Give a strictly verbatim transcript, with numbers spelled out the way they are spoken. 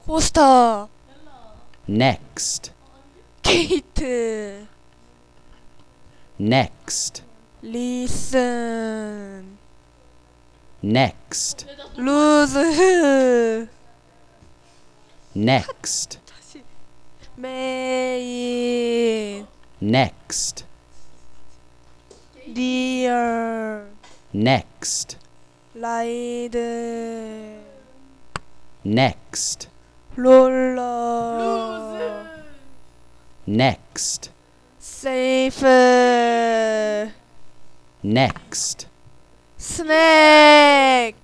포스터 next, 게이트 next, 리슨 next, 루즈 next, 메인 next, 리얼 next, 라이드 next, 롤러 next, 세이프 next, 스낵